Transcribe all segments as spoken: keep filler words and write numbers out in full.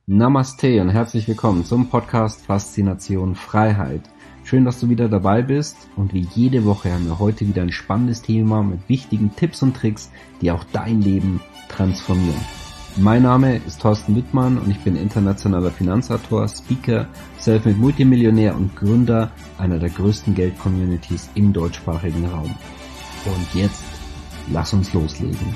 Namaste und herzlich willkommen zum Podcast Faszination Freiheit. Schön, dass du wieder dabei bist und wie jede Woche haben wir heute wieder ein spannendes Thema mit wichtigen Tipps und Tricks, die auch dein Leben transformieren. Mein Name ist Thorsten Wittmann und ich bin internationaler Finanzautor, Speaker, Selfmade Multimillionär und Gründer einer der größten Geld-Communities im deutschsprachigen Raum. Und jetzt, lass uns loslegen.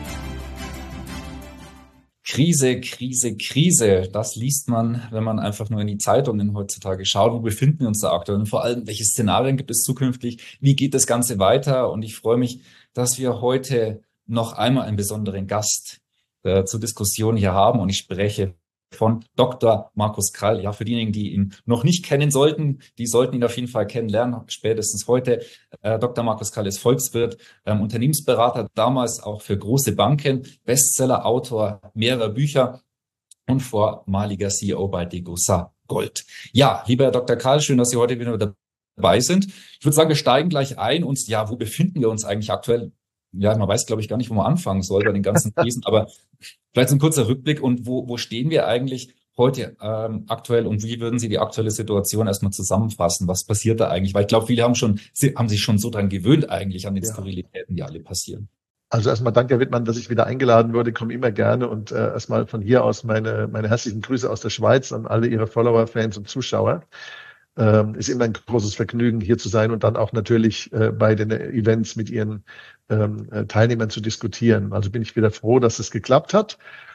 Krise, Krise, Krise. Das liest man, wenn man einfach nur in die Zeitungen heutzutage schaut. Wo befinden wir uns da aktuell? Und vor allem, welche Szenarien gibt es zukünftig? Wie geht das Ganze weiter? Und ich freue mich, dass wir heute noch einmal einen besonderen Gast äh, zur Diskussion hier haben. Und ich spreche von Doktor Markus Krall. Ja, für diejenigen, die ihn noch nicht kennen sollten, die sollten ihn auf jeden Fall kennenlernen, spätestens heute. Äh, Doktor Markus Krall ist Volkswirt, ähm, Unternehmensberater, damals auch für große Banken, Bestseller, Autor mehrerer Bücher und vormaliger C E O bei Degussa Gold. Ja, lieber Herr Doktor Krall, schön, dass Sie heute wieder dabei sind. Ich würde sagen, wir steigen gleich ein und ja, wo befinden wir uns eigentlich aktuell? Ja, man weiß, glaube ich, gar nicht, wo man anfangen soll bei den ganzen Krisen, aber vielleicht so ein kurzer Rückblick und wo, wo stehen wir eigentlich heute ähm, aktuell und wie würden Sie die aktuelle Situation erstmal zusammenfassen? Was passiert da eigentlich? Weil ich glaube, viele haben schon, haben sich schon so dran gewöhnt eigentlich an den Ja. Skurrilitäten, die alle passieren. Also erstmal danke, Herr Wittmann, dass ich wieder eingeladen wurde. Ich komme immer gerne und äh, erstmal von hier aus meine, meine herzlichen Grüße aus der Schweiz an alle Ihre Follower, Fans und Zuschauer. Ähm, ist immer ein großes Vergnügen, hier zu sein und dann auch natürlich äh, bei den Events mit Ihren ähm, Teilnehmern zu diskutieren. Also bin ich wieder froh, dass es geklappt hat.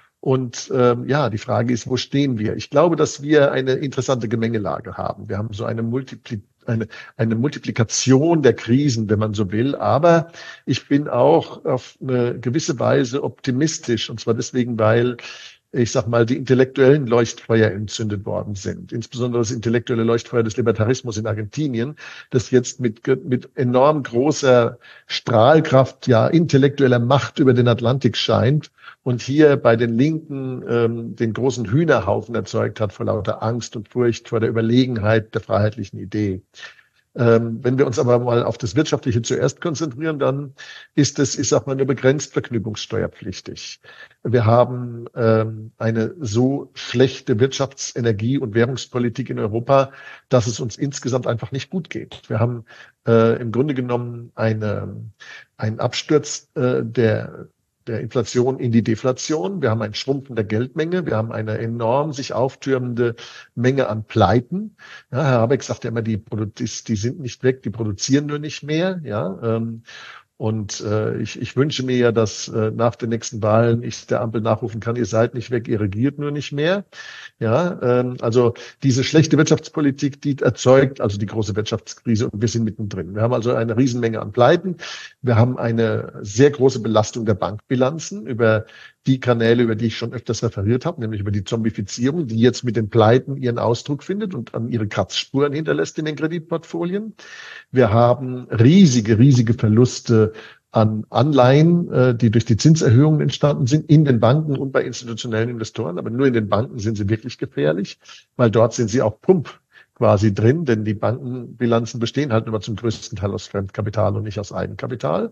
Und ähm, ja, die Frage ist, wo stehen wir? Ich glaube, dass wir eine interessante Gemengelage haben. Wir haben so eine, Multipli eine, eine Multiplikation der Krisen, wenn man so will. Aber ich bin auch auf eine gewisse Weise optimistisch. Und zwar deswegen, weil ich sag mal, die intellektuellen Leuchtfeuer entzündet worden sind. Insbesondere das intellektuelle Leuchtfeuer des Libertarismus in Argentinien, das jetzt mit, mit enorm großer Strahlkraft, ja, intellektueller Macht über den Atlantik scheint und hier bei den Linken ähm, den großen Hühnerhaufen erzeugt hat vor lauter Angst und Furcht vor der Überlegenheit der freiheitlichen Idee. Ähm, wenn wir uns aber mal auf das Wirtschaftliche zuerst konzentrieren, dann ist es, ich sag mal, nur begrenzt vergnügungssteuerpflichtig. Wir haben ähm, eine so schlechte Wirtschafts-, Energie- und Währungspolitik in Europa, dass es uns insgesamt einfach nicht gut geht. Wir haben äh, im Grunde genommen eine, einen Absturz äh, der der Inflation in die Deflation. Wir haben ein Schrumpfen der Geldmenge. Wir haben eine enorm sich auftürmende Menge an Pleiten. Ja, Herr Habeck sagt ja immer, die, die sind nicht weg, die produzieren nur nicht mehr. Ja, ähm, und äh, ich, ich wünsche mir ja, dass äh, nach den nächsten Wahlen ich der Ampel nachrufen kann, ihr seid nicht weg, ihr regiert nur nicht mehr. Ja, ähm, also diese schlechte Wirtschaftspolitik, die erzeugt also die große Wirtschaftskrise und wir sind mittendrin. Wir haben also eine Riesenmenge an Pleiten. Wir haben eine sehr große Belastung der Bankbilanzen über die Kanäle, über die ich schon öfters referiert habe, nämlich über die Zombifizierung, die jetzt mit den Pleiten ihren Ausdruck findet und an ihre Kratzspuren hinterlässt in den Kreditportfolien. Wir haben riesige, riesige Verluste an Anleihen, äh, die durch die Zinserhöhungen entstanden sind, in den Banken und bei institutionellen Investoren. Aber nur in den Banken sind sie wirklich gefährlich, weil dort sind sie auch Pump quasi drin, denn die Bankenbilanzen bestehen halt nur zum größten Teil aus Fremdkapital und nicht aus Eigenkapital.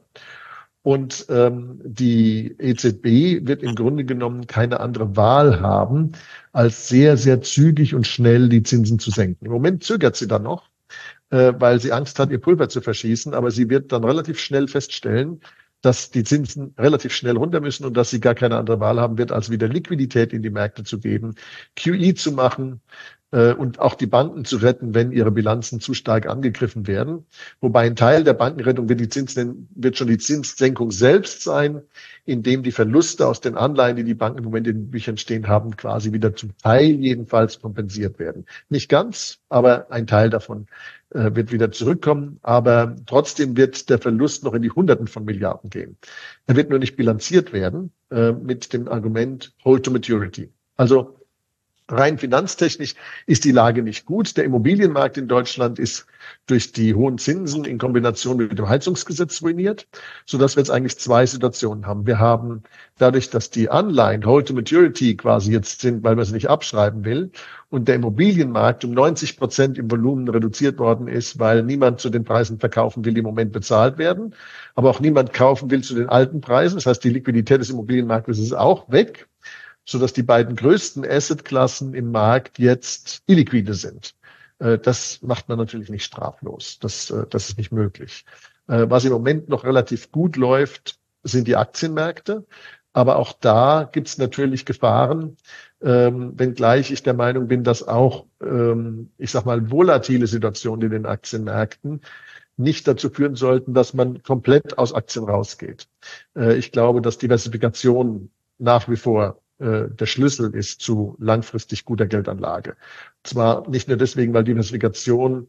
Und ähm, die E Z B wird im Grunde genommen keine andere Wahl haben, als sehr, sehr zügig und schnell die Zinsen zu senken. Im Moment zögert sie dann noch, äh, weil sie Angst hat, ihr Pulver zu verschießen, aber sie wird dann relativ schnell feststellen, dass die Zinsen relativ schnell runter müssen und dass sie gar keine andere Wahl haben wird, als wieder Liquidität in die Märkte zu geben, Q E zu machen, und auch die Banken zu retten, wenn ihre Bilanzen zu stark angegriffen werden. Wobei ein Teil der Bankenrettung wird die Zinsen, wird schon die Zinssenkung selbst sein, indem die Verluste aus den Anleihen, die die Banken im Moment in den Büchern stehen haben, quasi wieder zum Teil jedenfalls kompensiert werden. Nicht ganz, aber ein Teil davon äh, wird wieder zurückkommen. Aber trotzdem wird der Verlust noch in die Hunderten von Milliarden gehen. Er wird nur nicht bilanziert werden äh, mit dem Argument Hold to Maturity. Also rein finanztechnisch ist die Lage nicht gut. Der Immobilienmarkt in Deutschland ist durch die hohen Zinsen in Kombination mit dem Heizungsgesetz ruiniert, sodass wir jetzt eigentlich zwei Situationen haben. Wir haben dadurch, dass die Anleihen Hold to Maturity quasi jetzt sind, weil man sie nicht abschreiben will, und der Immobilienmarkt um neunzig Prozent im Volumen reduziert worden ist, weil niemand zu den Preisen verkaufen will, die im Moment bezahlt werden, aber auch niemand kaufen will zu den alten Preisen. Das heißt, die Liquidität des Immobilienmarktes ist auch weg. sodass die beiden größten Assetklassen im Markt jetzt illiquide sind. Das macht man natürlich nicht straflos. Das, das ist nicht möglich. Was im Moment noch relativ gut läuft, sind die Aktienmärkte. Aber auch da gibt es natürlich Gefahren, ähm, wenngleich ich der Meinung bin, dass auch, ähm, ich sag mal, volatile Situationen in den Aktienmärkten nicht dazu führen sollten, dass man komplett aus Aktien rausgeht. Äh, ich glaube, dass Diversifikation nach wie vor äh, der Schlüssel ist zu langfristig guter Geldanlage. Zwar nicht nur deswegen, weil Diversifikation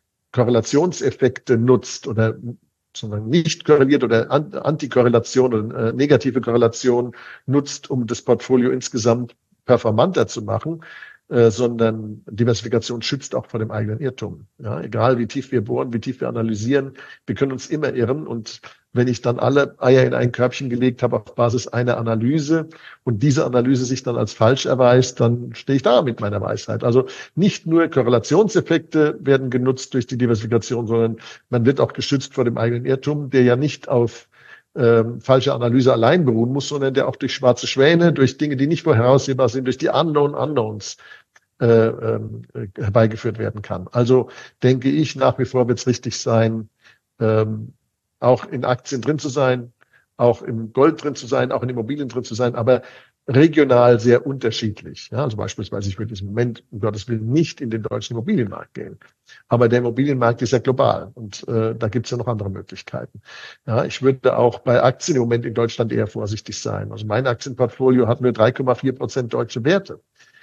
Korrelationseffekte nutzt oder sondern nicht korreliert oder Antikorrelation oder äh, negative Korrelation nutzt, um das Portfolio insgesamt performanter zu machen, äh, sondern Diversifikation schützt auch vor dem eigenen Irrtum. Ja, egal wie tief wir bohren, wie tief wir analysieren, wir können uns immer irren. Und wenn ich dann alle Eier in ein Körbchen gelegt habe auf Basis einer Analyse und diese Analyse sich dann als falsch erweist, dann stehe ich da mit meiner Weisheit. Also nicht nur Korrelationseffekte werden genutzt durch die Diversifikation, sondern man wird auch geschützt vor dem eigenen Irrtum, der ja nicht auf ähm, falsche Analyse allein beruhen muss, sondern der auch durch schwarze Schwäne, durch Dinge, die nicht vorhersehbar sind, durch die Unknown Unknowns äh, äh, herbeigeführt werden kann. Also denke ich, nach wie vor wird es richtig sein, ähm, auch in Aktien drin zu sein, auch im Gold drin zu sein, auch in Immobilien drin zu sein, aber regional sehr unterschiedlich. Ja, also beispielsweise, ich würde im Moment, um Gottes Willen, nicht in den deutschen Immobilienmarkt gehen. Aber der Immobilienmarkt ist ja global und äh, da gibt es ja noch andere Möglichkeiten. Ja, ich würde auch bei Aktien im Moment in Deutschland eher vorsichtig sein. Also mein Aktienportfolio hat nur drei Komma vier Prozent deutsche Werte.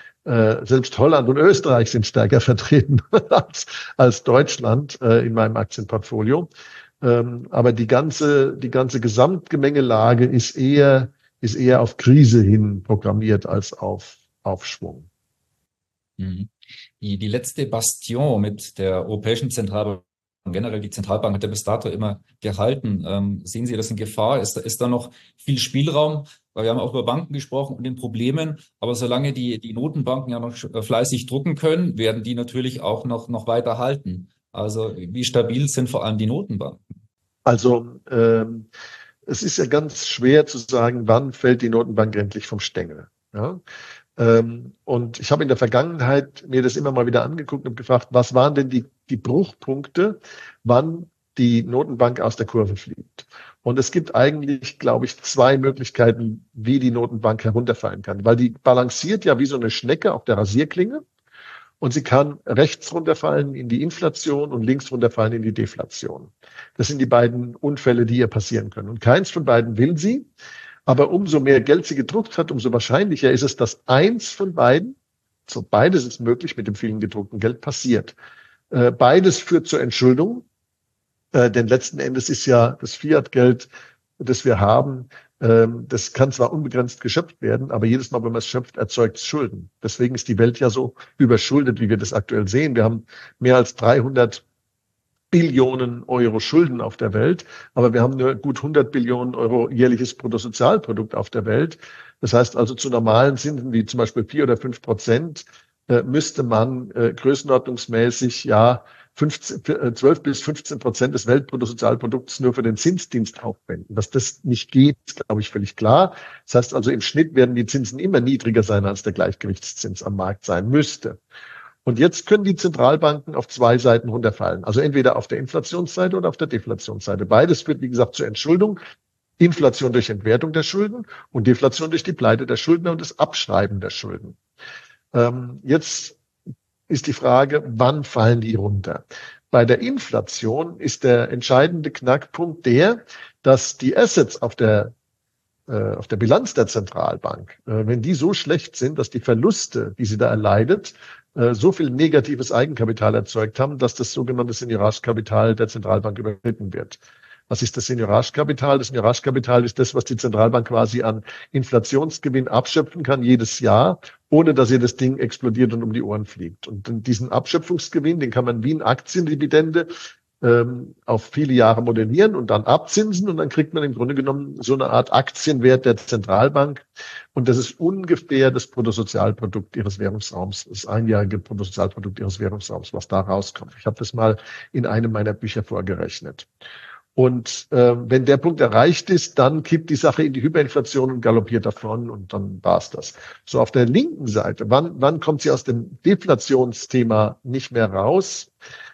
Äh, selbst Holland und Österreich sind stärker vertreten als, als Deutschland äh, in meinem Aktienportfolio. Ähm, aber die ganze, die ganze Gesamtgemengelage ist eher, ist eher auf Krise hin programmiert als auf Aufschwung. Die, die letzte Bastion mit der Europäischen Zentralbank, generell die Zentralbank hat ja bis dato immer gehalten. Ähm, sehen Sie das in Gefahr? Ist, ist da noch viel Spielraum? Weil wir haben auch über Banken gesprochen und den Problemen, aber solange die, die Notenbanken ja noch fleißig drucken können, werden die natürlich auch noch, noch weiter halten. Also wie stabil sind vor allem die Notenbanken? Also ähm, es ist ja ganz schwer zu sagen, wann fällt die Notenbank endlich vom Stängel. Ja? Ähm, und ich habe in der Vergangenheit mir das immer mal wieder angeguckt und gefragt, was waren denn die, die Bruchpunkte, wann die Notenbank aus der Kurve fliegt. Und es gibt eigentlich, glaube ich, zwei Möglichkeiten, wie die Notenbank herunterfallen kann. Weil die balanciert ja wie so eine Schnecke auf der Rasierklinge. Und sie kann rechts runterfallen in die Inflation und links runterfallen in die Deflation. Das sind die beiden Unfälle, die ihr passieren können. Und keins von beiden will sie. Aber umso mehr Geld sie gedruckt hat, umso wahrscheinlicher ist es, dass eins von beiden, so beides ist möglich, mit dem vielen gedruckten Geld passiert. Äh, beides führt zur Entschuldung. Äh, denn letzten Endes ist ja das Fiat-Geld, das wir haben, ähm, das kann zwar unbegrenzt geschöpft werden, aber jedes Mal, wenn man es schöpft, erzeugt es Schulden. Deswegen ist die Welt ja so überschuldet, wie wir das aktuell sehen. Wir haben mehr als dreihundert Billionen Euro Schulden auf der Welt, aber wir haben nur gut hundert Billionen Euro jährliches Bruttosozialprodukt auf der Welt. Das heißt also, zu normalen Zinsen wie zum Beispiel vier oder fünf Prozent äh, müsste man äh, größenordnungsmäßig ja fünfzehn, zwölf bis fünfzehn Prozent des Weltbruttosozialprodukts nur für den Zinsdienst aufwenden. Dass das nicht geht, ist, glaube ich, völlig klar. Das heißt also, im Schnitt werden die Zinsen immer niedriger sein, als der Gleichgewichtszins am Markt sein müsste. Und jetzt können die Zentralbanken auf zwei Seiten runterfallen. Also entweder auf der Inflationsseite oder auf der Deflationsseite. Beides führt, wie gesagt, zur Entschuldung. Inflation durch Entwertung der Schulden und Deflation durch die Pleite der Schuldner und das Abschreiben der Schulden. Ähm, jetzt ist die Frage, wann fallen die runter? Bei der Inflation ist der entscheidende Knackpunkt der, dass die Assets auf der äh, auf der Bilanz der Zentralbank, äh, wenn die so schlecht sind, dass die Verluste, die sie da erleidet, äh, so viel negatives Eigenkapital erzeugt haben, dass das sogenannte Seigniorage-Kapital der Zentralbank überschritten wird. Was ist das Seigniorage-Kapital? Das Seigniorage-Kapital ist das, was die Zentralbank quasi an Inflationsgewinn abschöpfen kann jedes Jahr, ohne dass ihr das Ding explodiert und um die Ohren fliegt. Und diesen Abschöpfungsgewinn, den kann man wie eine Aktiendividende ähm, auf viele Jahre modellieren und dann abzinsen. Und dann kriegt man im Grunde genommen so eine Art Aktienwert der Zentralbank. Und das ist ungefähr das Bruttosozialprodukt ihres Währungsraums, das einjährige Bruttosozialprodukt ihres Währungsraums, was da rauskommt. Ich habe das mal in einem meiner Bücher vorgerechnet. Und äh, wenn der Punkt erreicht ist, dann kippt die Sache in die Hyperinflation und galoppiert davon und dann war's das. So auf der linken Seite, wann, wann kommt sie aus dem Deflationsthema nicht mehr raus?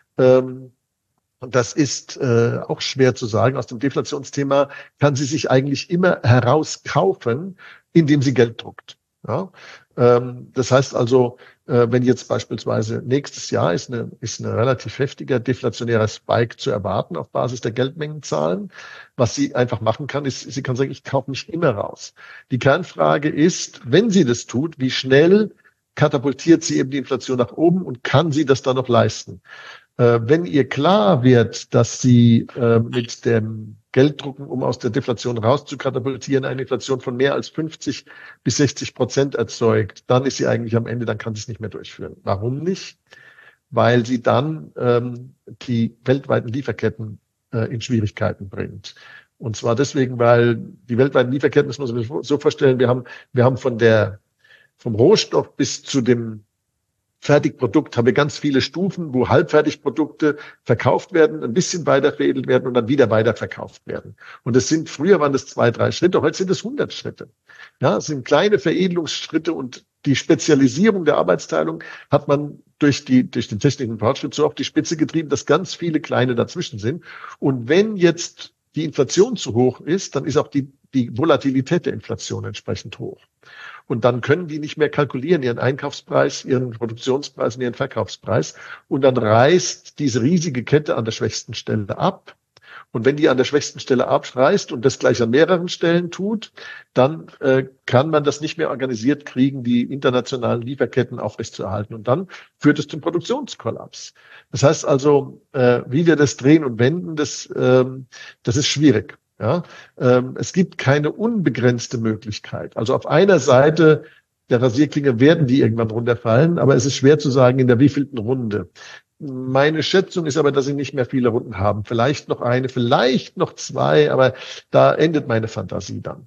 Ähm, und das ist äh, auch schwer zu sagen. Aus dem Deflationsthema kann sie sich eigentlich immer herauskaufen, indem sie Geld druckt. Ja? Ähm, das heißt also, äh, wenn jetzt beispielsweise nächstes Jahr ist eine, ist eine relativ heftiger deflationärer Spike zu erwarten auf Basis der Geldmengenzahlen. Was sie einfach machen kann, ist, sie kann sagen, ich kaufe mich immer raus. Die Kernfrage ist, wenn sie das tut, wie schnell katapultiert sie eben die Inflation nach oben und kann sie das dann noch leisten? Äh, wenn ihr klar wird, dass sie äh, mit dem Gelddrucken, um aus der Deflation rauszukatapultieren, eine Inflation von mehr als fünfzig bis sechzig Prozent erzeugt, dann ist sie eigentlich am Ende, dann kann sie es nicht mehr durchführen. Warum nicht? Weil sie dann ähm, die weltweiten Lieferketten äh, in Schwierigkeiten bringt. Und zwar deswegen, weil die weltweiten Lieferketten, das muss man sich so vorstellen, wir haben, wir haben von der, vom Rohstoff bis zu dem Fertigprodukt haben wir ganz viele Stufen, wo Halbfertigprodukte verkauft werden, ein bisschen weiter veredelt werden und dann wieder weiter verkauft werden. Und es sind, früher waren das zwei, drei Schritte, heute sind es hundert Schritte. Ja, es sind kleine Veredelungsschritte und die Spezialisierung der Arbeitsteilung hat man durch die, durch den technischen Fortschritt so auf die Spitze getrieben, dass ganz viele kleine dazwischen sind. Und wenn jetzt die Inflation zu hoch ist, dann ist auch die, die Volatilität der Inflation entsprechend hoch. Und dann können die nicht mehr kalkulieren, ihren Einkaufspreis, ihren Produktionspreis und ihren Verkaufspreis. Und dann reißt diese riesige Kette an der schwächsten Stelle ab. Und wenn die an der schwächsten Stelle abreißt und das gleich an mehreren Stellen tut, dann äh, kann man das nicht mehr organisiert kriegen, die internationalen Lieferketten aufrechtzuerhalten. Und dann führt es zum Produktionskollaps. Das heißt also, äh, wie wir das drehen und wenden, das, ähm, das ist schwierig. Ja, ähm, es gibt keine unbegrenzte Möglichkeit. Also auf einer Seite der Rasierklinge werden die irgendwann runterfallen, aber es ist schwer zu sagen, in der wievielten Runde. Meine Schätzung ist aber, dass sie nicht mehr viele Runden haben. Vielleicht noch eine, vielleicht noch zwei, aber da endet meine Fantasie dann.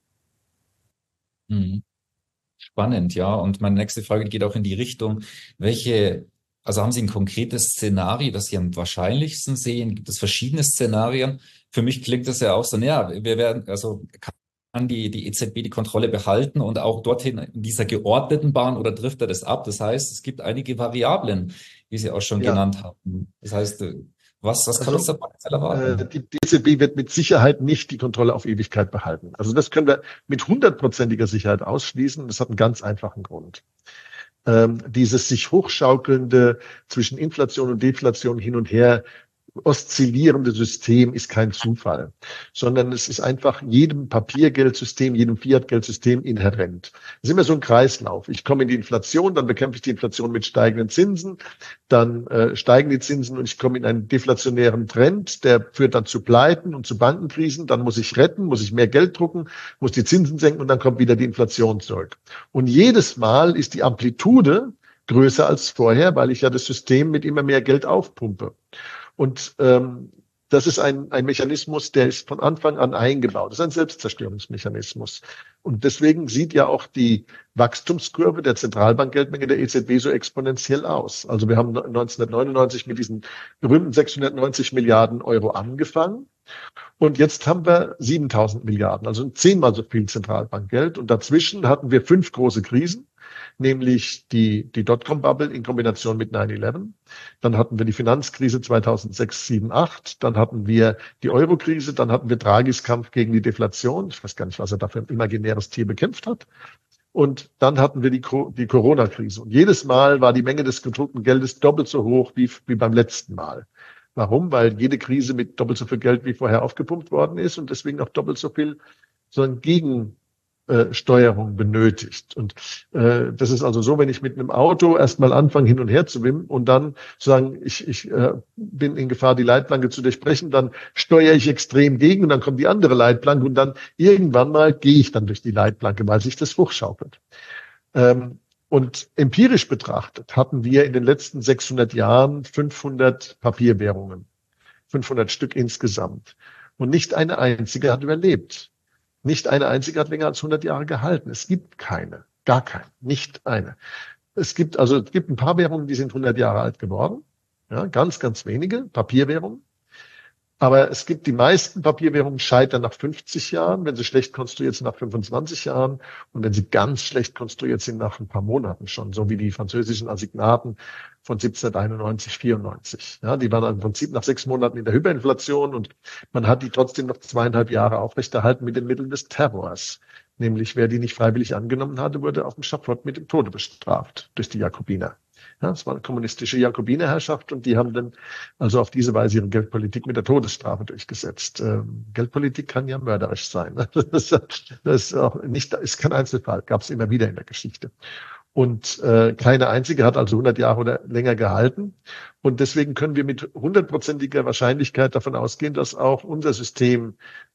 Mhm. Spannend, ja. Und meine nächste Frage geht auch in die Richtung, welche, also haben Sie ein konkretes Szenario, das Sie am wahrscheinlichsten sehen? Gibt es verschiedene Szenarien? Für mich klingt das ja auch so, naja, wir werden, also kann die, die E Z B die Kontrolle behalten und auch dorthin in dieser geordneten Bahn oder trifft er das ab? Das heißt, es gibt einige Variablen, wie Sie auch schon Ja. genannt haben. Das heißt, was, was kann uns Also, da potenziell erwarten? äh, die E Z B wird mit Sicherheit nicht die Kontrolle auf Ewigkeit behalten. Also das können wir mit hundertprozentiger Sicherheit ausschließen. Das hat einen ganz einfachen Grund. Ähm, dieses sich hochschaukelnde zwischen Inflation und Deflation hin und her oszillierende System ist kein Zufall, sondern es ist einfach jedem Papiergeldsystem, jedem Fiat-Geldsystem inhärent. Es ist immer so ein Kreislauf. Ich komme in die Inflation, dann bekämpfe ich die Inflation mit steigenden Zinsen, dann äh, steigen die Zinsen und ich komme in einen deflationären Trend, der führt dann zu Pleiten und zu Bankenkrisen. Dann muss ich retten, muss ich mehr Geld drucken, muss die Zinsen senken und dann kommt wieder die Inflation zurück. Und jedes Mal ist die Amplitude größer als vorher, weil ich ja das System mit immer mehr Geld aufpumpe. Und ähm, das ist ein, ein Mechanismus, der ist von Anfang an eingebaut. Das ist ein Selbstzerstörungsmechanismus. Und deswegen sieht ja auch die Wachstumskurve der Zentralbankgeldmenge der E Z B so exponentiell aus. Also wir haben neunzehnhundertneunundneunzig mit diesen berühmten sechshundertneunzig Milliarden Euro angefangen. Und jetzt haben wir siebentausend Milliarden, also zehnmal so viel Zentralbankgeld. Und dazwischen hatten wir fünf große Krisen, nämlich die, die Dotcom-Bubble in Kombination mit nine eleven. Dann hatten wir die Finanzkrise zweitausendsechs, sieben, acht. Dann hatten wir die Euro-Krise. Dann hatten wir Draghis Kampf gegen die Deflation. Ich weiß gar nicht, was er dafür ein imaginäres Tier bekämpft hat. Und dann hatten wir die, die Corona-Krise. Und jedes Mal war die Menge des gedruckten Geldes doppelt so hoch wie, wie beim letzten Mal. Warum? Weil jede Krise mit doppelt so viel Geld wie vorher aufgepumpt worden ist und deswegen auch doppelt so viel so eine Gegensteuerung benötigt. Und äh, das ist also so, wenn ich mit einem Auto erstmal anfange, hin und her zu wimmen und dann sagen, ich, ich äh, bin in Gefahr, die Leitplanke zu durchbrechen, dann steuere ich extrem gegen und dann kommt die andere Leitplanke und dann irgendwann mal gehe ich dann durch die Leitplanke, weil sich das hochschaukelt. Ähm, Und empirisch betrachtet hatten wir in den letzten sechshundert Jahren fünfhundert Papierwährungen, fünfhundert Stück insgesamt. Und nicht eine einzige hat überlebt. Nicht eine einzige hat länger als hundert Jahre gehalten. Es gibt keine, gar keine, nicht eine. Es gibt also es gibt ein paar Währungen, die sind hundert Jahre alt geworden. Ja, ganz, ganz wenige Papierwährungen. Aber es gibt die meisten Papierwährungen scheitern nach fünfzig Jahren, wenn sie schlecht konstruiert sind nach fünfundzwanzig Jahren und wenn sie ganz schlecht konstruiert sind nach ein paar Monaten schon, so wie die französischen Assignaten von siebzehnhunderteinundneunzig, vierundneunzig. Ja, die waren im Prinzip nach sechs Monaten in der Hyperinflation und man hat die trotzdem noch zweieinhalb Jahre aufrechterhalten mit den Mitteln des Terrors. Nämlich, wer die nicht freiwillig angenommen hatte, wurde auf dem Schafott mit dem Tode bestraft durch die Jakobiner. Ja, es war eine kommunistische Jakobinerherrschaft und die haben dann also auf diese Weise ihre Geldpolitik mit der Todesstrafe durchgesetzt. Ähm, Geldpolitik kann ja mörderisch sein. Das, das ist auch nicht, ist kein Einzelfall, gab es immer wieder in der Geschichte. Und äh, keine einzige hat also hundert Jahre oder länger gehalten. Und deswegen können wir mit hundertprozentiger Wahrscheinlichkeit davon ausgehen, dass auch unser System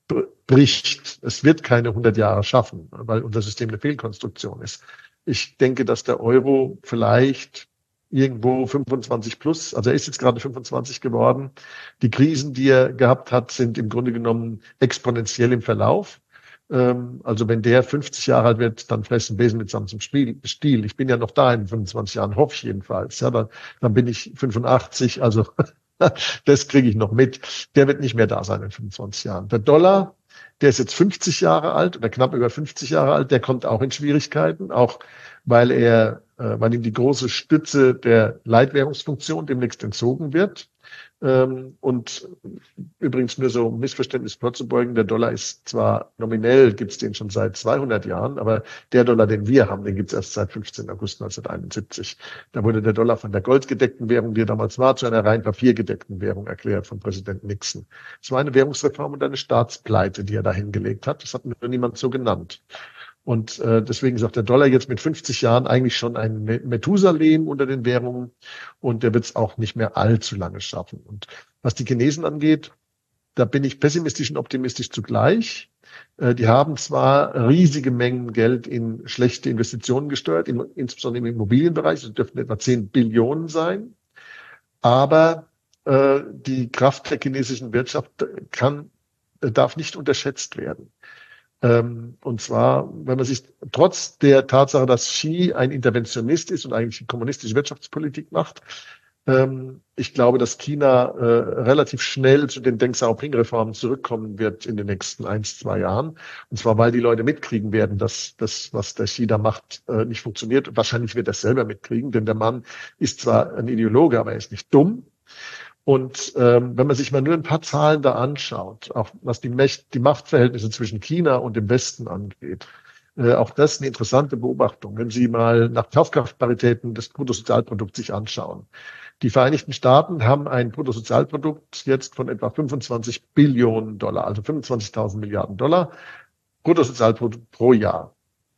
bricht. Es wird keine hundert Jahre schaffen, weil unser System eine Fehlkonstruktion ist. Ich denke, dass der Euro vielleicht irgendwo fünfundzwanzig plus, also er ist jetzt gerade fünfundzwanzig geworden. Die Krisen, die er gehabt hat, sind im Grunde genommen exponentiell im Verlauf. Ähm, also wenn der fünfzig Jahre alt wird, dann fressen Besen mitsamt zum Spiel, Stiel. Ich bin ja noch da in fünfundzwanzig Jahren, hoffe ich jedenfalls. Ja, dann, dann bin ich fünfundachtzig, also das kriege ich noch mit. Der wird nicht mehr da sein in fünfundzwanzig Jahren. Der Dollar, der ist jetzt fünfzig Jahre alt oder knapp über fünfzig Jahre alt, der kommt auch in Schwierigkeiten, auch weil er, äh, weil ihm die große Stütze der Leitwährungsfunktion demnächst entzogen wird. Ähm, und übrigens nur so um Missverständnis vorzubeugen, der Dollar ist zwar nominell, gibt's den schon seit zweihundert Jahren, aber der Dollar, den wir haben, den gibt's erst seit fünfzehnten August neunzehnhunderteinundsiebzig. Da wurde der Dollar von der goldgedeckten Währung, die er damals war, zu einer rein papiergedeckten Währung erklärt von Präsident Nixon. Es war eine Währungsreform und eine Staatspleite, die er da hingelegt hat. Das hat nur niemand so genannt. Und äh, deswegen sagt der Dollar jetzt mit fünfzig Jahren eigentlich schon ein Methusalem unter den Währungen und der wird es auch nicht mehr allzu lange schaffen. Und was die Chinesen angeht, da bin ich pessimistisch und optimistisch zugleich. Äh, die haben zwar riesige Mengen Geld in schlechte Investitionen gesteuert, in, insbesondere im Immobilienbereich, das dürften etwa zehn Billionen sein, aber äh, die Kraft der chinesischen Wirtschaft kann, darf nicht unterschätzt werden. Und zwar, wenn man sich trotz der Tatsache, dass Xi ein Interventionist ist und eigentlich die kommunistische Wirtschaftspolitik macht, ähm, ich glaube, dass China äh, relativ schnell zu den Deng Xiaoping-Reformen zurückkommen wird in den nächsten eins, zwei Jahren. Und zwar, weil die Leute mitkriegen werden, dass das, was der Xi da macht, äh, nicht funktioniert. Wahrscheinlich wird er es selber mitkriegen, denn der Mann ist zwar ein Ideologe, aber er ist nicht dumm. Und ähm, wenn man sich mal nur ein paar Zahlen da anschaut, auch was die, Mächt, die Machtverhältnisse zwischen China und dem Westen angeht, äh, auch das eine interessante Beobachtung, wenn Sie mal nach Kaufkraftparitäten des Bruttosozialprodukts sich anschauen. Die Vereinigten Staaten haben ein Bruttosozialprodukt jetzt von etwa fünfundzwanzig Billionen Dollar, also fünfundzwanzigtausend Milliarden Dollar Bruttosozialprodukt pro Jahr.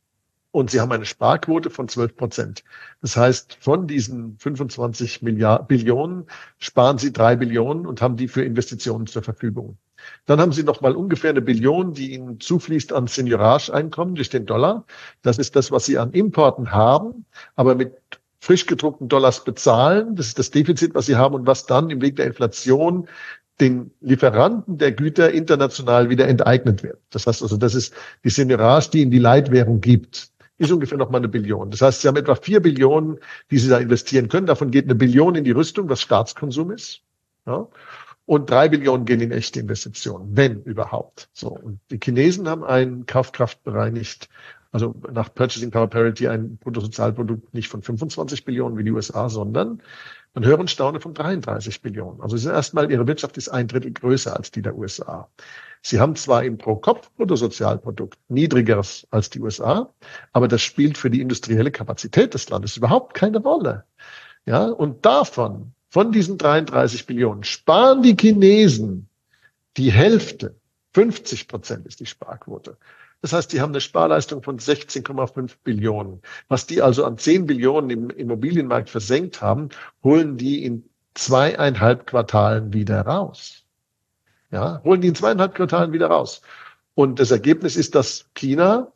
Und sie haben eine Sparquote von zwölf Prozent. Das heißt, von diesen fünfundzwanzig Milliarden, Billionen sparen sie drei Billionen und haben die für Investitionen zur Verfügung. Dann haben sie noch mal ungefähr eine Billion, die ihnen zufließt an Seigniorage-Einkommen durch den Dollar. Das ist das, was sie an Importen haben, aber mit frisch gedruckten Dollars bezahlen. Das ist das Defizit, was sie haben und was dann im Weg der Inflation den Lieferanten der Güter international wieder enteignet wird. Das heißt also, das ist die Seigniorage, die ihnen die Leitwährung gibt. Ist ungefähr noch mal eine Billion. Das heißt, sie haben etwa vier Billionen, die sie da investieren können. Davon geht eine Billion in die Rüstung, was Staatskonsum ist. Ja. Und drei Billionen gehen in echte Investitionen, wenn überhaupt. So. Und die Chinesen haben ein kaufkraftbereinigt, also nach Purchasing Power Parity ein Bruttosozialprodukt nicht von fünfundzwanzig Billionen wie die U S A, sondern man hört und staune von dreiunddreißig Billionen. Also sie sind erstmal, ihre Wirtschaft ist ein Drittel größer als die der U S A. Sie haben zwar im Pro-Kopf-Bruttosozialprodukt niedrigeres als die U S A, aber das spielt für die industrielle Kapazität des Landes überhaupt keine Rolle. Ja, und davon, von diesen dreiunddreißig Billionen, sparen die Chinesen die Hälfte. fünfzig Prozent ist die Sparquote. Das heißt, die haben eine Sparleistung von sechzehn Komma fünf Billionen. Was die also an zehn Billionen im Immobilienmarkt versenkt haben, holen die in zweieinhalb Quartalen wieder raus. Ja, holen die in zweieinhalb Quartalen wieder raus. Und das Ergebnis ist, dass China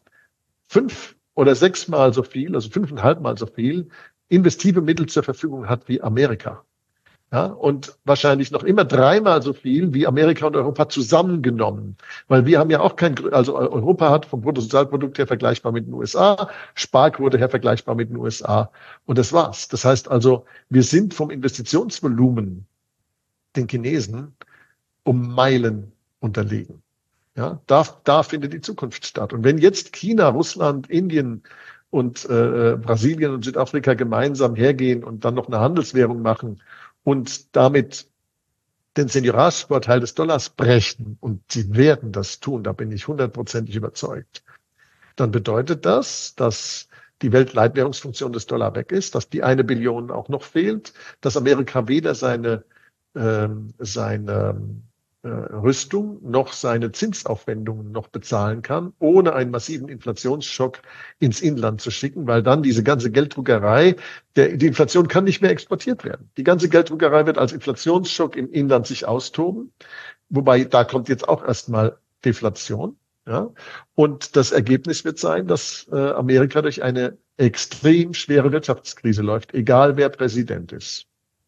fünf oder sechsmal so viel, also fünfeinhalbmal so viel investive Mittel zur Verfügung hat wie Amerika. Ja, und wahrscheinlich noch immer dreimal so viel wie Amerika und Europa zusammengenommen. Weil wir haben ja auch kein, also Europa hat vom Bruttosozialprodukt her vergleichbar mit den U S A, Sparquote her vergleichbar mit den U S A. Und das war's. Das heißt also, wir sind vom Investitionsvolumen den Chinesen um Meilen unterlegen. Ja, da, da findet die Zukunft statt. Und wenn jetzt China, Russland, Indien und äh, Brasilien und Südafrika gemeinsam hergehen und dann noch eine Handelswährung machen und damit den Seniorage-Vorteil des Dollars brechen, und sie werden das tun, da bin ich hundertprozentig überzeugt, dann bedeutet das, dass die Weltleitwährungsfunktion des Dollar weg ist, dass die eine Billion auch noch fehlt, dass Amerika weder seine, ähm, seine äh, Rüstung noch seine Zinsaufwendungen noch bezahlen kann, ohne einen massiven Inflationsschock ins Inland zu schicken, weil dann diese ganze Gelddruckerei, der, die Inflation kann nicht mehr exportiert werden. Die ganze Gelddruckerei wird als Inflationsschock im Inland sich austoben, wobei da kommt jetzt auch erstmal Deflation. Ja, und das Ergebnis wird sein, dass äh, Amerika durch eine extrem schwere Wirtschaftskrise läuft, egal wer Präsident ist.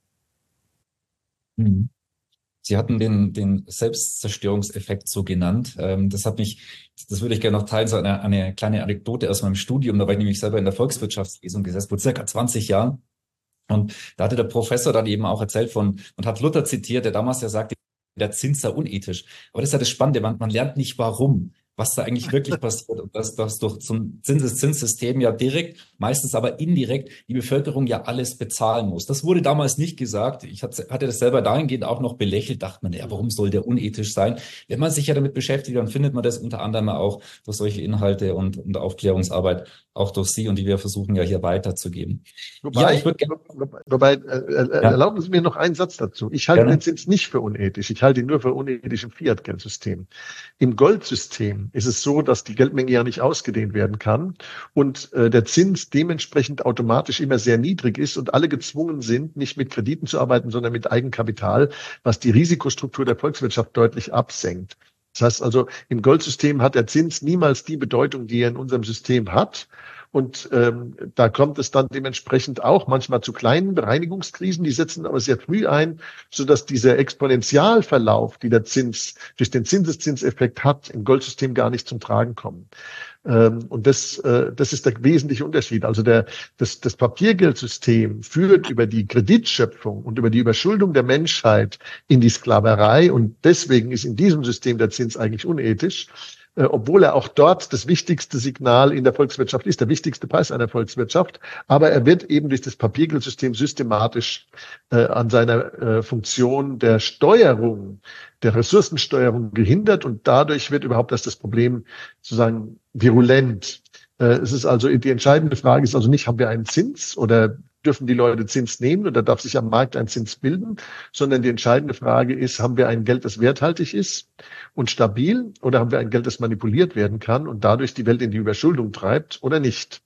Mhm. Sie hatten den, den Selbstzerstörungseffekt so genannt. Ähm, das hat mich, das würde ich gerne noch teilen, so eine, eine kleine Anekdote aus meinem Studium. Da war ich nämlich selber in der Volkswirtschaftslesung gesessen, vor circa zwanzig Jahren. Und da hatte der Professor dann eben auch erzählt von, und hat Luther zitiert, der damals ja sagte, der Zins sei unethisch. Aber das ist ja das Spannende, man, man lernt nicht warum, was da eigentlich wirklich passiert, und dass das durch zum Zinseszins-System ja direkt, meistens aber indirekt, die Bevölkerung ja alles bezahlen muss. Das wurde damals nicht gesagt. Ich hatte, hatte das selber dahingehend auch noch belächelt, dachte man, ja, warum soll der unethisch sein? Wenn man sich ja damit beschäftigt, dann findet man das unter anderem auch durch solche Inhalte und, und Aufklärungsarbeit, auch durch Sie, und die wir versuchen ja hier weiterzugeben. Wobei, ja, ich würde gerne. Wobei, äh, äh, Ja. erlauben Sie mir noch einen Satz dazu. Ich halte Gerne. den Zins nicht für unethisch. Ich halte ihn nur für unethisch im Fiat-Geldsystem. Im Goldsystem ist es so, dass die Geldmenge ja nicht ausgedehnt werden kann und äh, der Zins dementsprechend automatisch immer sehr niedrig ist und alle gezwungen sind, nicht mit Krediten zu arbeiten, sondern mit Eigenkapital, was die Risikostruktur der Volkswirtschaft deutlich absenkt. Das heißt also, im Goldsystem hat der Zins niemals die Bedeutung, die er in unserem System hat. Und ähm, da kommt es dann dementsprechend auch manchmal zu kleinen Bereinigungskrisen, die setzen aber sehr früh ein, sodass dieser Exponentialverlauf, die der Zins durch den Zinseszinseffekt hat, im Goldsystem gar nicht zum Tragen kommen. Ähm, und das, äh, das ist der wesentliche Unterschied. Also der, das, das Papiergeldsystem führt über die Kreditschöpfung und über die Überschuldung der Menschheit in die Sklaverei, und deswegen ist in diesem System der Zins eigentlich unethisch. Äh, obwohl er auch dort das wichtigste Signal in der Volkswirtschaft ist, der wichtigste Preis einer Volkswirtschaft. Aber er wird eben durch das Papiergeldsystem systematisch äh, an seiner äh, Funktion der Steuerung, der Ressourcensteuerung gehindert, und dadurch wird überhaupt erst das Problem sozusagen virulent. Äh, es ist also, die entscheidende Frage ist also nicht, haben wir einen Zins oder dürfen die Leute Zins nehmen oder darf sich am Markt ein Zins bilden, sondern die entscheidende Frage ist, haben wir ein Geld, das werthaltig ist und stabil, oder haben wir ein Geld, das manipuliert werden kann und dadurch die Welt in die Überschuldung treibt oder nicht?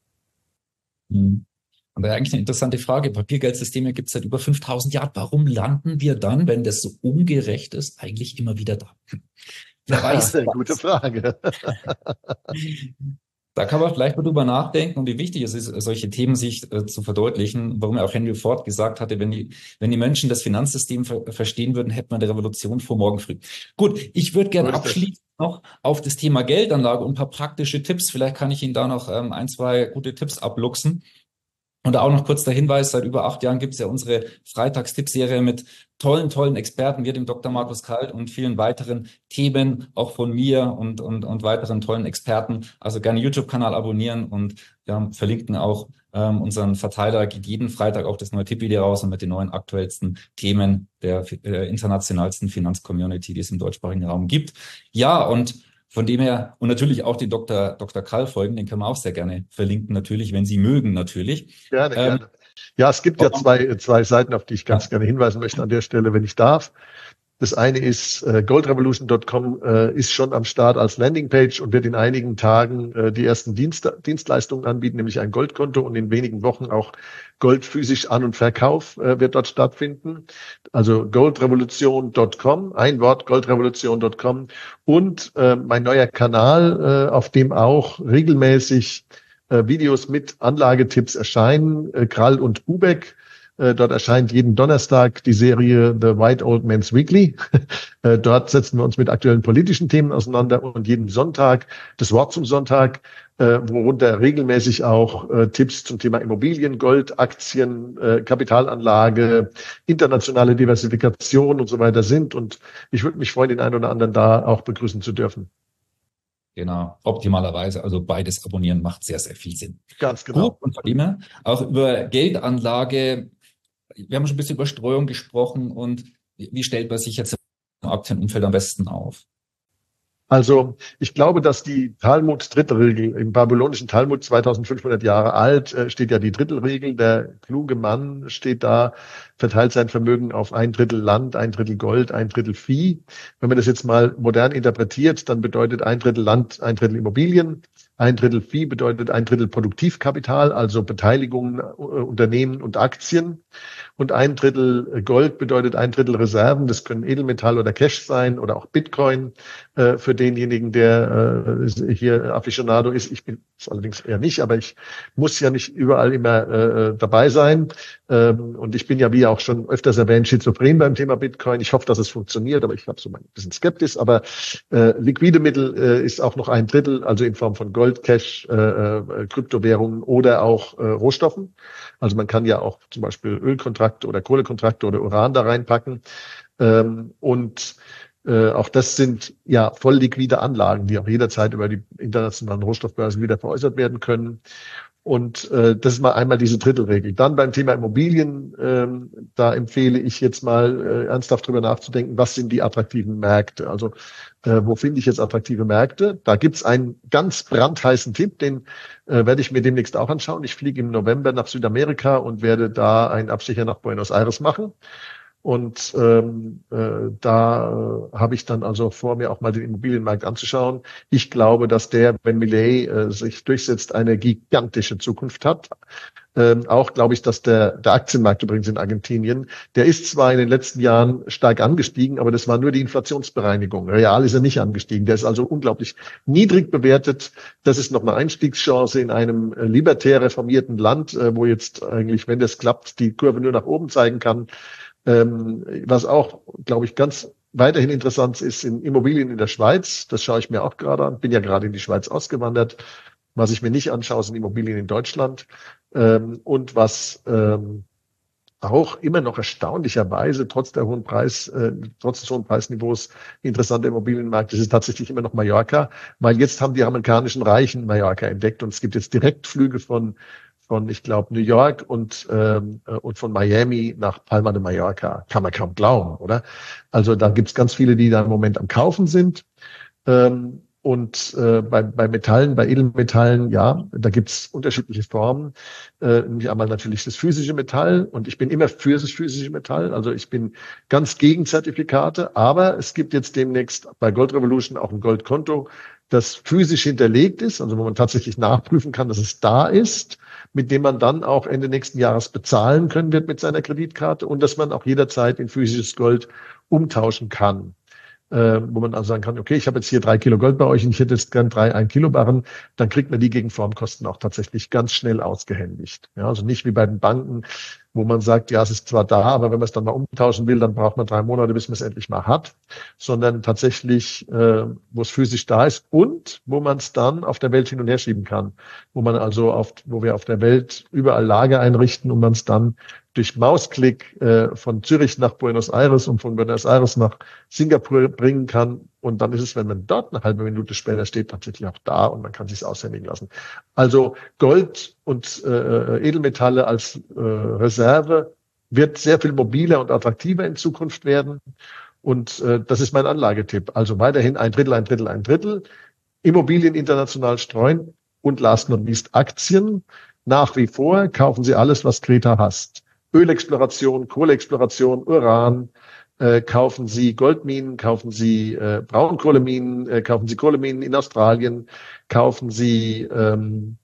Mhm. Und da eigentlich eine interessante Frage. Papiergeldsysteme gibt es seit über fünftausend Jahren. Warum landen wir dann, wenn das so ungerecht ist, eigentlich immer wieder da? Wer weiß das? Gute Frage. Da kann man vielleicht mal drüber nachdenken, und wie wichtig es ist, solche Themen sich äh, zu verdeutlichen, warum ja auch Henry Ford gesagt hatte, wenn die, wenn die Menschen das Finanzsystem ver verstehen würden, hätte man eine Revolution vor morgen früh. Gut, ich würde gerne abschließend noch auf das Thema Geldanlage und ein paar praktische Tipps. Vielleicht kann ich Ihnen da noch ähm, ein, zwei gute Tipps abluchsen. Und auch noch kurz der Hinweis, seit über acht Jahren gibt es ja unsere Freitags-Tippserie mit tollen, tollen Experten, wir, dem Doktor Markus Kalt, und vielen weiteren Themen, auch von mir und, und, und weiteren tollen Experten. Also gerne YouTube-Kanal abonnieren, und wir verlinken auch ähm, unseren Verteiler, geht jeden Freitag auch das neue Tippvideo raus und mit den neuen aktuellsten Themen der äh, internationalsten Finanzcommunity, die es im deutschsprachigen Raum gibt. Ja, und von dem her, und natürlich auch den Doktor Doktor Krall folgen, den können wir auch sehr gerne verlinken, natürlich, wenn Sie mögen, natürlich. Gerne, ähm, gerne. Ja, es gibt ja zwei, zwei Seiten, auf die ich ganz ja. gerne hinweisen möchte an der Stelle, wenn ich darf. Das eine ist, äh, goldrevolution Punkt com äh, ist schon am Start als Landingpage und wird in einigen Tagen äh, die ersten Dienst, Dienstleistungen anbieten, nämlich ein Goldkonto, und in wenigen Wochen auch Gold physisch An- und Verkauf äh, wird dort stattfinden. Also goldrevolution Punkt com, ein Wort, goldrevolution Punkt com, und äh, mein neuer Kanal, äh, auf dem auch regelmäßig äh, Videos mit Anlagetipps erscheinen, äh, Krall und Bubeck. Äh, dort erscheint jeden Donnerstag die Serie The White Old Man's Weekly. Äh, dort setzen wir uns mit aktuellen politischen Themen auseinander und jeden Sonntag das Wort zum Sonntag, äh, worunter regelmäßig auch äh, Tipps zum Thema Immobilien, Gold, Aktien, äh, Kapitalanlage, internationale Diversifikation und so weiter sind. Und ich würde mich freuen, den einen oder anderen da auch begrüßen zu dürfen. Genau, optimalerweise. Also beides abonnieren macht sehr, sehr viel Sinn. Ganz genau. Gut, und Vadim, auch über Geldanlage. Wir haben schon ein bisschen über Streuung gesprochen und wie stellt man sich jetzt im Aktienumfeld am besten auf? Also ich glaube, dass die Talmud-Drittelregel, im babylonischen Talmud zweitausendfünfhundert Jahre alt, äh, steht ja die Drittelregel. Der kluge Mann steht da, verteilt sein Vermögen auf ein Drittel Land, ein Drittel Gold, ein Drittel Vieh. Wenn man das jetzt mal modern interpretiert, dann bedeutet ein Drittel Land, ein Drittel Immobilien. Ein Drittel Vieh bedeutet ein Drittel Produktivkapital, also Beteiligungen, äh, Unternehmen und Aktien. Und ein Drittel Gold bedeutet ein Drittel Reserven. Das können Edelmetall oder Cash sein oder auch Bitcoin äh, für denjenigen, der äh, hier Aficionado ist. Ich bin es allerdings eher nicht, aber ich muss ja nicht überall immer äh, dabei sein. Ähm, und ich bin ja, wie auch schon öfters erwähnt, schizophren beim Thema Bitcoin. Ich hoffe, dass es funktioniert, aber ich habe so ein bisschen skeptisch. Aber äh, liquide Mittel äh, ist auch noch ein Drittel, also in Form von Gold, Cash, äh, äh, Kryptowährungen oder auch äh, Rohstoffen. Also man kann ja auch zum Beispiel Ölkontrakte oder Kohlekontrakte oder Uran da reinpacken. Ähm, und äh, auch das sind ja voll liquide Anlagen, die auch jederzeit über die internationalen Rohstoffbörsen wieder veräußert werden können. Und äh, das ist mal einmal diese Drittelregel. Dann beim Thema Immobilien, ähm, da empfehle ich jetzt mal äh, ernsthaft drüber nachzudenken, was sind die attraktiven Märkte? Also äh, wo finde ich jetzt attraktive Märkte? Da gibt's einen ganz brandheißen Tipp, den äh, werde ich mir demnächst auch anschauen. Ich fliege im November nach Südamerika und werde da einen Abstecher nach Buenos Aires machen. Und ähm, äh, da äh, habe ich dann also vor, mir auch mal den Immobilienmarkt anzuschauen. Ich glaube, dass der, wenn Milei äh, sich durchsetzt, eine gigantische Zukunft hat. Ähm, auch glaube ich, dass der, der Aktienmarkt übrigens in Argentinien, der ist zwar in den letzten Jahren stark angestiegen, aber das war nur die Inflationsbereinigung. Real ist er nicht angestiegen. Der ist also unglaublich niedrig bewertet. Das ist noch eine Einstiegschance in einem äh, libertär reformierten Land, äh, wo jetzt eigentlich, wenn das klappt, die Kurve nur nach oben zeigen kann. Ähm, was auch, glaube ich, ganz weiterhin interessant ist, in Immobilien in der Schweiz. Das schaue ich mir auch gerade an. Bin ja gerade in die Schweiz ausgewandert. Was ich mir nicht anschaue, sind Immobilien in Deutschland. Ähm, und was ähm, auch immer noch erstaunlicherweise trotz der hohen Preis, äh, trotz des hohen Preisniveaus interessanter Immobilienmarkt ist, ist tatsächlich immer noch Mallorca, weil jetzt haben die amerikanischen Reichen Mallorca entdeckt und es gibt jetzt Direktflüge von von, ich glaube, New York und ähm, und von Miami nach Palma de Mallorca. Kann man kaum glauben, oder? Also da gibt's ganz viele, die da im Moment am Kaufen sind. Ähm, und äh, bei, bei Metallen, bei Edelmetallen, ja, da gibt's unterschiedliche Formen. Äh, nämlich einmal natürlich das physische Metall. Und ich bin immer für das physische Metall. Also ich bin ganz gegen Zertifikate. Aber es gibt jetzt demnächst bei Gold Revolution auch ein Goldkonto, das physisch hinterlegt ist, also wo man tatsächlich nachprüfen kann, dass es da ist, mit dem man dann auch Ende nächsten Jahres bezahlen können wird mit seiner Kreditkarte und dass man auch jederzeit in physisches Gold umtauschen kann. Äh, wo man also sagen kann, okay, ich habe jetzt hier drei Kilo Gold bei euch und ich hätte jetzt gern drei ein Kilo Barren, dann kriegt man die gegen Formkosten auch tatsächlich ganz schnell ausgehändigt. Ja, also nicht wie bei den Banken, wo man sagt, ja, es ist zwar da, aber wenn man es dann mal umtauschen will, dann braucht man drei Monate, bis man es endlich mal hat, sondern tatsächlich, äh, wo es physisch da ist und wo man es dann auf der Welt hin und her schieben kann, wo man also auf, wo wir auf der Welt überall Lager einrichten und man es dann durch Mausklick äh, von Zürich nach Buenos Aires und von Buenos Aires nach Singapur bringen kann. Und dann ist es, wenn man dort eine halbe Minute später steht, tatsächlich auch da und man kann sich aushändigen lassen. Also Gold und äh, Edelmetalle als äh, Reserve wird sehr viel mobiler und attraktiver in Zukunft werden. Und äh, das ist mein Anlagetipp. Also weiterhin ein Drittel, ein Drittel, ein Drittel. Immobilien international streuen und last not least Aktien. Nach wie vor kaufen Sie alles, was Greta hasst. Ölexploration, Kohleexploration, Uran, äh, kaufen Sie Goldminen, kaufen Sie äh, Braunkohleminen, äh, kaufen Sie Kohleminen in Australien, kaufen Sie ähm,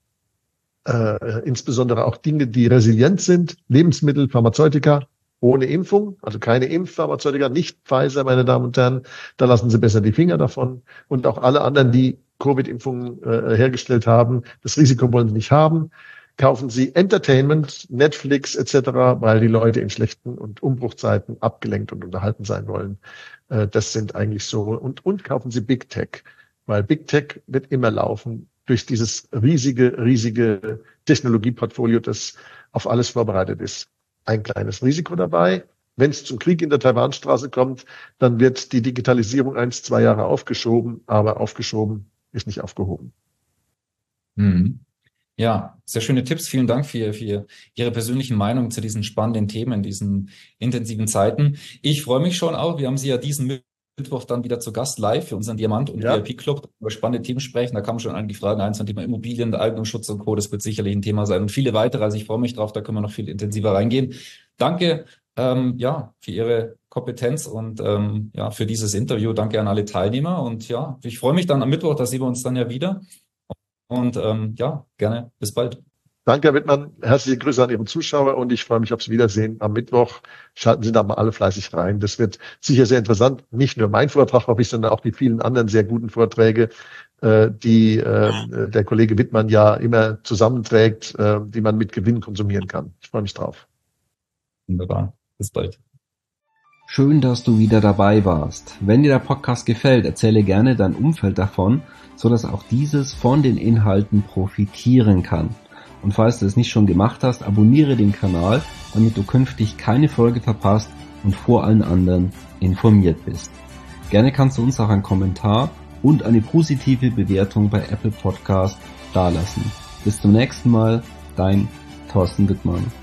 äh, insbesondere auch Dinge, die resilient sind, Lebensmittel, Pharmazeutika ohne Impfung, also keine Impfpharmazeutika, nicht Pfizer, meine Damen und Herren, da lassen Sie besser die Finger davon. Und auch alle anderen, die Covid-Impfungen äh, hergestellt haben, das Risiko wollen Sie nicht haben. Kaufen Sie Entertainment, Netflix et cetera, weil die Leute in schlechten und Umbruchzeiten abgelenkt und unterhalten sein wollen. Äh, das sind eigentlich so. Und, und kaufen Sie Big Tech, weil Big Tech wird immer laufen durch dieses riesige, riesige Technologieportfolio, das auf alles vorbereitet ist. Ein kleines Risiko dabei. Wenn es zum Krieg in der Taiwanstraße kommt, dann wird die Digitalisierung eins, zwei Jahre aufgeschoben, aber aufgeschoben ist nicht aufgehoben. Mhm. Ja, sehr schöne Tipps. Vielen Dank für, für Ihre persönlichen Meinungen zu diesen spannenden Themen, diesen intensiven Zeiten. Ich freue mich schon auch. Wir haben Sie ja diesen Mittwoch dann wieder zu Gast live für unseren Diamant- und Ja. V I P-Club über spannende Themen sprechen. Da kamen schon einige Fragen ein zum Thema Immobilien, Eigentumsschutz und Co. Das wird sicherlich ein Thema sein und viele weitere. Also ich freue mich drauf, da können wir noch viel intensiver reingehen. Danke ähm, ja, für Ihre Kompetenz und ähm, ja, für dieses Interview. Danke an alle Teilnehmer und ja, ich freue mich dann am Mittwoch, da sehen wir uns dann ja wieder. Und ähm, ja, gerne. Bis bald. Danke, Herr Wittmann. Herzliche Grüße an Ihre Zuschauer und ich freue mich aufs Wiedersehen am Mittwoch. Schalten Sie da mal alle fleißig rein. Das wird sicher sehr interessant. Nicht nur mein Vortrag, hoffe ich, sondern auch die vielen anderen sehr guten Vorträge, äh, die äh, der Kollege Wittmann ja immer zusammenträgt, äh, die man mit Gewinn konsumieren kann. Ich freue mich drauf. Wunderbar. Bis bald. Schön, dass du wieder dabei warst. Wenn dir der Podcast gefällt, erzähle gerne dein Umfeld davon, so dass auch dieses von den Inhalten profitieren kann. Und falls du es nicht schon gemacht hast, abonniere den Kanal, damit du künftig keine Folge verpasst und vor allen anderen informiert bist. Gerne kannst du uns auch einen Kommentar und eine positive Bewertung bei Apple Podcast dalassen. Bis zum nächsten Mal, dein Thorsten Wittmann.